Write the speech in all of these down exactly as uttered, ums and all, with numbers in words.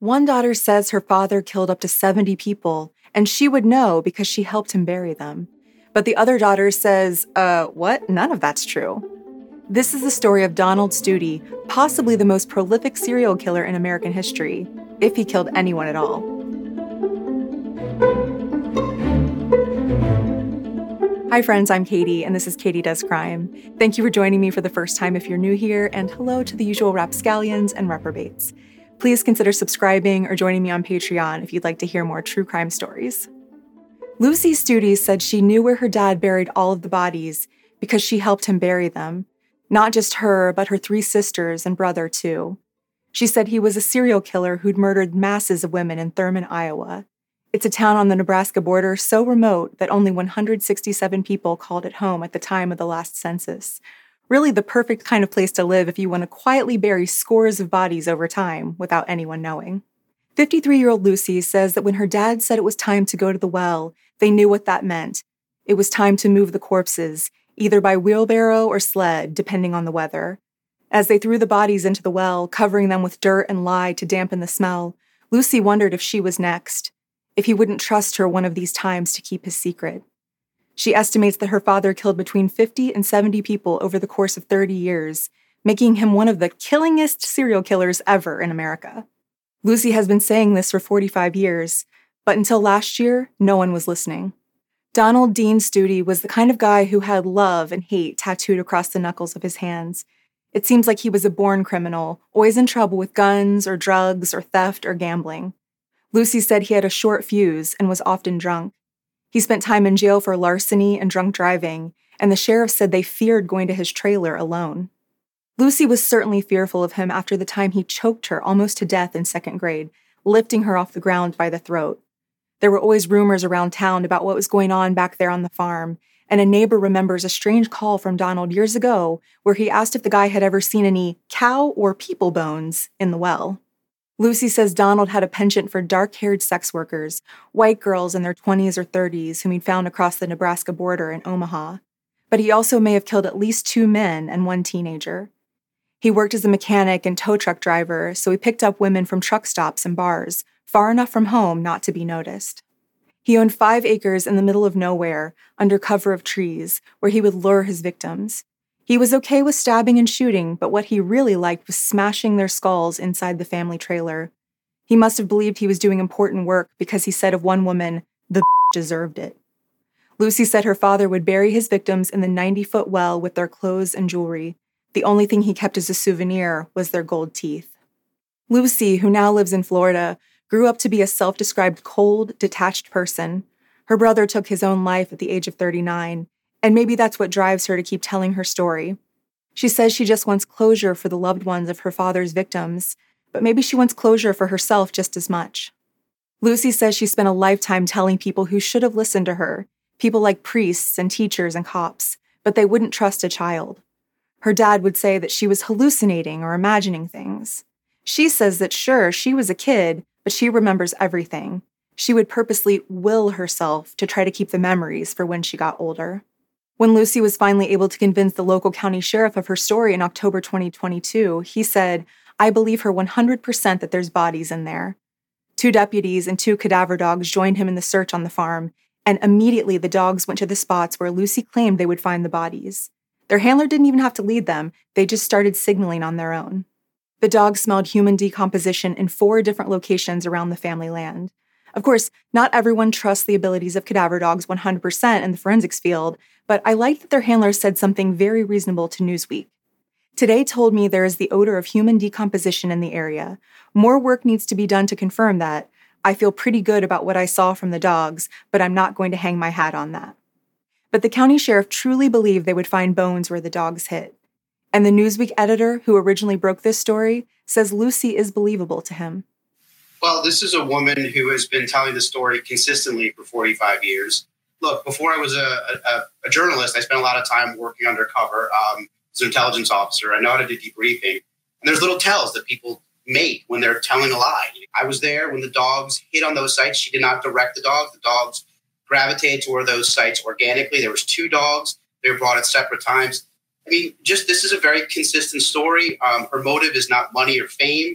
One daughter says her father killed up to seventy people, and she would know because she helped him bury them. But the other daughter says, uh, what? None of that's true. This is the story of Donald Stute, possibly the most prolific serial killer in American history, if he killed anyone at all. Hi friends, I'm Katie, and this is Katie Does Crime. Thank you for joining me for the first time if you're new here, and hello to the usual rapscallions and reprobates. Please consider subscribing or joining me on Patreon if you'd like to hear more true crime stories. Lucy Stute said she knew where her dad buried all of the bodies because she helped him bury them. Not just her, but her three sisters and brother, too. She said he was a serial killer who'd murdered masses of women in Thurman, Iowa. It's a town on the Nebraska border so remote that only one hundred sixty-seven people called it home at the time of the last census. Really the perfect kind of place to live if you want to quietly bury scores of bodies over time without anyone knowing. fifty-three-year-old Lucy says that when her dad said it was time to go to the well, they knew what that meant. It was time to move the corpses, either by wheelbarrow or sled, depending on the weather. As they threw the bodies into the well, covering them with dirt and lye to dampen the smell, Lucy wondered if she was next, if he wouldn't trust her one of these times to keep his secret. She estimates that her father killed between fifty and seventy people over the course of thirty years, making him one of the killingest serial killers ever in America. Lucy has been saying this for forty-five years, but until last year, no one was listening. Donald Dean Stute was the kind of guy who had love and hate tattooed across the knuckles of his hands. It seems like he was a born criminal, always in trouble with guns or drugs or theft or gambling. Lucy said he had a short fuse and was often drunk. He spent time in jail for larceny and drunk driving, and the sheriff said they feared going to his trailer alone. Lucy was certainly fearful of him after the time he choked her almost to death in second grade, lifting her off the ground by the throat. There were always rumors around town about what was going on back there on the farm, and a neighbor remembers a strange call from Donald years ago where he asked if the guy had ever seen any cow or people bones in the well. Lucy says Donald had a penchant for dark-haired sex workers, white girls in their twenties or thirties whom he'd found across the Nebraska border in Omaha. But he also may have killed at least two men and one teenager. He worked as a mechanic and tow truck driver, so he picked up women from truck stops and bars, far enough from home not to be noticed. He owned five acres in the middle of nowhere, under cover of trees, where he would lure his victims. He was okay with stabbing and shooting, but what he really liked was smashing their skulls inside the family trailer. He must have believed he was doing important work because he said of one woman, the deserved it. Lucy said her father would bury his victims in the ninety-foot well with their clothes and jewelry. The only thing he kept as a souvenir was their gold teeth. Lucy, who now lives in Florida, grew up to be a self-described cold, detached person. Her brother took his own life at the age of thirty-nine, and maybe that's what drives her to keep telling her story. She says she just wants closure for the loved ones of her father's victims, but maybe she wants closure for herself just as much. Lucy says she spent a lifetime telling people who should have listened to her, people like priests and teachers and cops, but they wouldn't trust a child. Her dad would say that she was hallucinating or imagining things. She says that sure, she was a kid, but she remembers everything. She would purposely will herself to try to keep the memories for when she got older. When Lucy was finally able to convince the local county sheriff of her story in October twenty twenty-two, he said, "I believe her one hundred percent that there's bodies in there." Two deputies and two cadaver dogs joined him in the search on the farm, and immediately the dogs went to the spots where Lucy claimed they would find the bodies. Their handler didn't even have to lead them, they just started signaling on their own. The dogs smelled human decomposition in four different locations around the family land. Of course, not everyone trusts the abilities of cadaver dogs one hundred percent in the forensics field, but I liked that their handler said something very reasonable to Newsweek. "Today told me there is the odor of human decomposition in the area. More work needs to be done to confirm that. I feel pretty good about what I saw from the dogs, but I'm not going to hang my hat on that." But the county sheriff truly believed they would find bones where the dogs hit. And the Newsweek editor, who originally broke this story, says Lucy is believable to him. Well, this is a woman who has been telling the story consistently for forty-five years. Look, before I was a, a, a journalist, I spent a lot of time working undercover um, as an intelligence officer. I know how to do debriefing. And there's little tells that people make when they're telling a lie. I was there when the dogs hit on those sites. She did not direct the dogs. The dogs gravitated toward those sites organically. There was two dogs. They were brought at separate times. I mean, just this is a very consistent story. Um, her motive is not money or fame.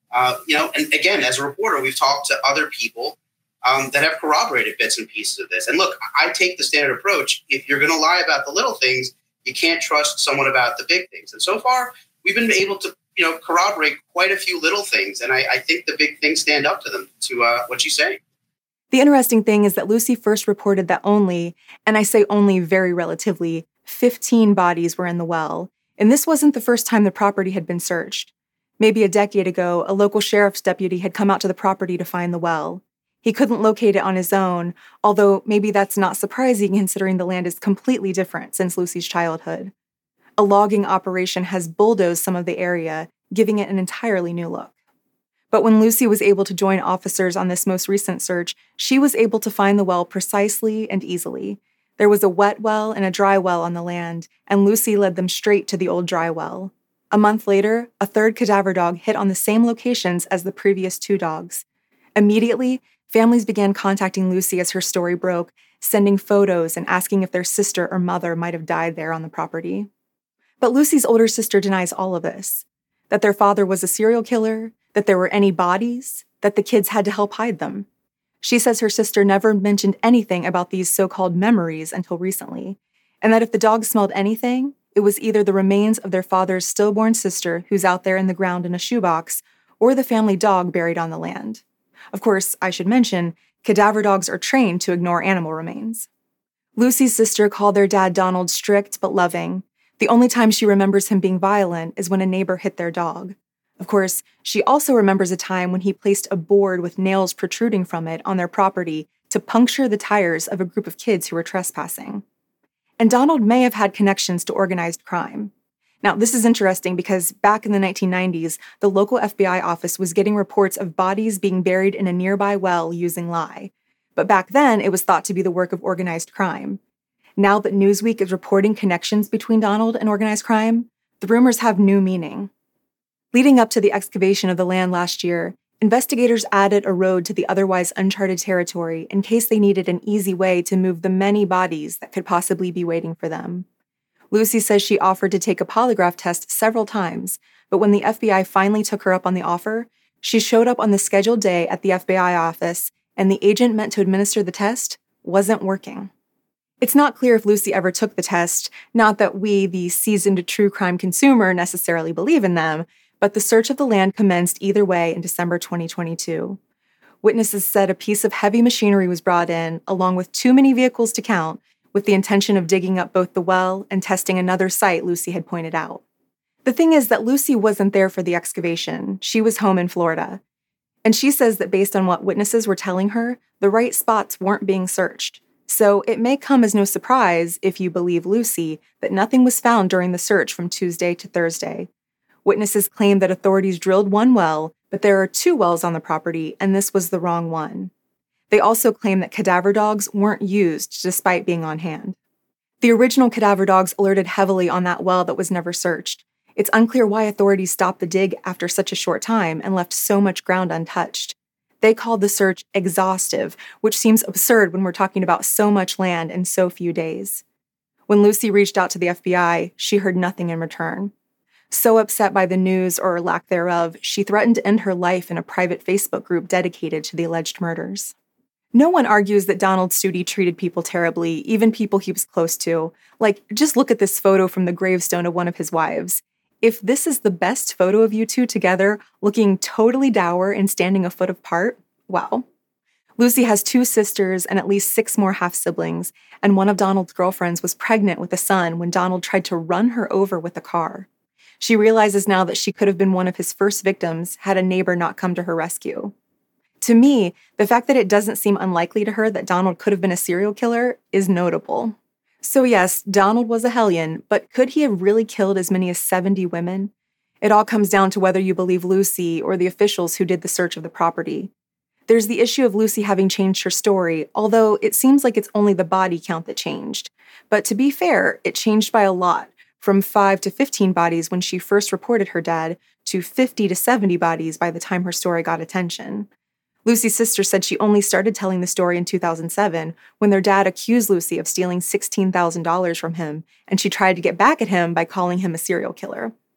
Uh, you know, and again, as a reporter, we've talked to other people um, that have corroborated bits and pieces of this. And look, I take the standard approach. If you're going to lie about the little things, you can't trust someone about the big things. And so far, we've been able to, you know, corroborate quite a few little things. And I, I think the big things stand up to them, to uh, what you say. The interesting thing is that Lucy first reported that only, and I say only very relatively, fifteen bodies were in the well. And this wasn't the first time the property had been searched. Maybe a decade ago, a local sheriff's deputy had come out to the property to find the well. He couldn't locate it on his own, although maybe that's not surprising considering the land is completely different since Lucy's childhood. A logging operation has bulldozed some of the area, giving it an entirely new look. But when Lucy was able to join officers on this most recent search, she was able to find the well precisely and easily. There was a wet well and a dry well on the land, and Lucy led them straight to the old dry well. A month later, a third cadaver dog hit on the same locations as the previous two dogs. Immediately, families began contacting Lucy as her story broke, sending photos and asking if their sister or mother might have died there on the property. But Lucy's older sister denies all of this, that their father was a serial killer, that there were any bodies, that the kids had to help hide them. She says her sister never mentioned anything about these so-called memories until recently, and that if the dogs smelled anything, it was either the remains of their father's stillborn sister who's out there in the ground in a shoebox, or the family dog buried on the land. Of course, I should mention, cadaver dogs are trained to ignore animal remains. Lucy's sister called their dad Donald strict but loving. The only time she remembers him being violent is when a neighbor hit their dog. Of course, she also remembers a time when he placed a board with nails protruding from it on their property to puncture the tires of a group of kids who were trespassing. And Donald may have had connections to organized crime. Now, this is interesting because back in the nineteen nineties, the local F B I office was getting reports of bodies being buried in a nearby well using lye. But back then, it was thought to be the work of organized crime. Now that Newsweek is reporting connections between Donald and organized crime, the rumors have new meaning. Leading up to the excavation of the land last year, investigators added a road to the otherwise uncharted territory in case they needed an easy way to move the many bodies that could possibly be waiting for them. Lucy says she offered to take a polygraph test several times, but when the F B I finally took her up on the offer, she showed up on the scheduled day at the F B I office, and the agent meant to administer the test wasn't working. It's not clear if Lucy ever took the test, not that we, the seasoned true crime consumer, necessarily believe in them, but the search of the land commenced either way in December twenty twenty-two. Witnesses said a piece of heavy machinery was brought in, along with too many vehicles to count, with the intention of digging up both the well and testing another site Lucy had pointed out. The thing is that Lucy wasn't there for the excavation. She was home in Florida. And she says that based on what witnesses were telling her, the right spots weren't being searched. So it may come as no surprise, if you believe Lucy, that nothing was found during the search from Tuesday to Thursday. Witnesses claim that authorities drilled one well, but there are two wells on the property, and this was the wrong one. They also claim that cadaver dogs weren't used despite being on hand. The original cadaver dogs alerted heavily on that well that was never searched. It's unclear why authorities stopped the dig after such a short time and left so much ground untouched. They called the search exhaustive, which seems absurd when we're talking about so much land in so few days. When Lucy reached out to the F B I, she heard nothing in return. So upset by the news or lack thereof, she threatened to end her life in a private Facebook group dedicated to the alleged murders. No one argues that Donald Studi treated people terribly, even people he was close to. Like, just look at this photo from the gravestone of one of his wives. If this is the best photo of you two together, looking totally dour and standing a foot apart, wow. Lucy has two sisters and at least six more half-siblings, and one of Donald's girlfriends was pregnant with a son when Donald tried to run her over with a car. She realizes now that she could have been one of his first victims had a neighbor not come to her rescue. To me, the fact that it doesn't seem unlikely to her that Donald could have been a serial killer is notable. So yes, Donald was a hellion, but could he have really killed as many as seventy women? It all comes down to whether you believe Lucy or the officials who did the search of the property. There's the issue of Lucy having changed her story, although it seems like it's only the body count that changed. But to be fair, it changed by a lot, from five to fifteen bodies when she first reported her dad, to fifty to seventy bodies by the time her story got attention. Lucy's sister said she only started telling the story in two thousand seven when their dad accused Lucy of stealing sixteen thousand dollars from him, and she tried to get back at him by calling him a serial killer.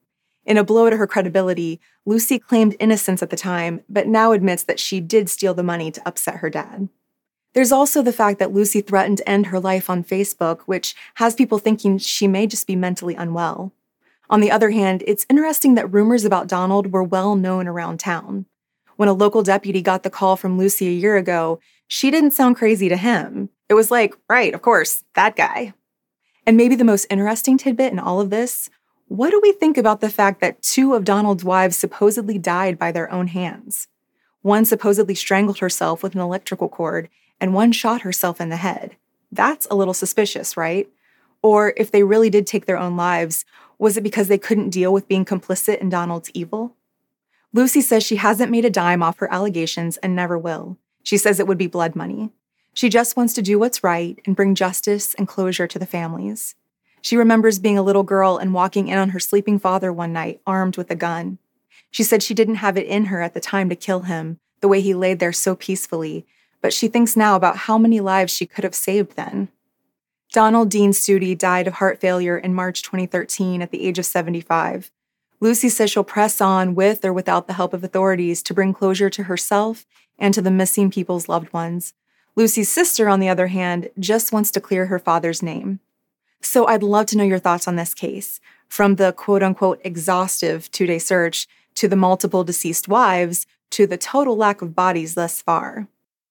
In a blow to her credibility, Lucy claimed innocence at the time, but now admits that she did steal the money to upset her dad. There's also the fact that Lucy threatened to end her life on Facebook, which has people thinking she may just be mentally unwell. On the other hand, it's interesting that rumors about Donald were well known around town. When a local deputy got the call from Lucy a year ago, she didn't sound crazy to him. It was like, right, of course, that guy. And maybe the most interesting tidbit in all of this, what do we think about the fact that two of Donald's wives supposedly died by their own hands? One supposedly strangled herself with an electrical cord, and one shot herself in the head. That's a little suspicious, right? Or if they really did take their own lives, was it because they couldn't deal with being complicit in Donald's evil? Lucy says she hasn't made a dime off her allegations and never will. She says it would be blood money. She just wants to do what's right and bring justice and closure to the families. She remembers being a little girl and walking in on her sleeping father one night, armed with a gun. She said she didn't have it in her at the time to kill him, the way he laid there so peacefully, but she thinks now about how many lives she could have saved then. Donald Dean Stute died of heart failure in March twenty thirteen at the age of seventy-five. Lucy says she'll press on with or without the help of authorities to bring closure to herself and to the missing people's loved ones. Lucy's sister, on the other hand, just wants to clear her father's name. So I'd love to know your thoughts on this case, from the quote-unquote exhaustive two-day search to the multiple deceased wives to the total lack of bodies thus far.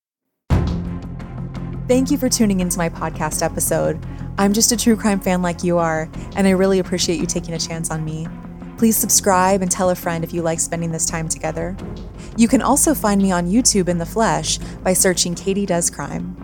Thank you for tuning into my podcast episode. I'm just a true crime fan like you are, and I really appreciate you taking a chance on me. Please subscribe and tell a friend if you like spending this time together. You can also find me on YouTube in the flesh by searching Katie Does Crime.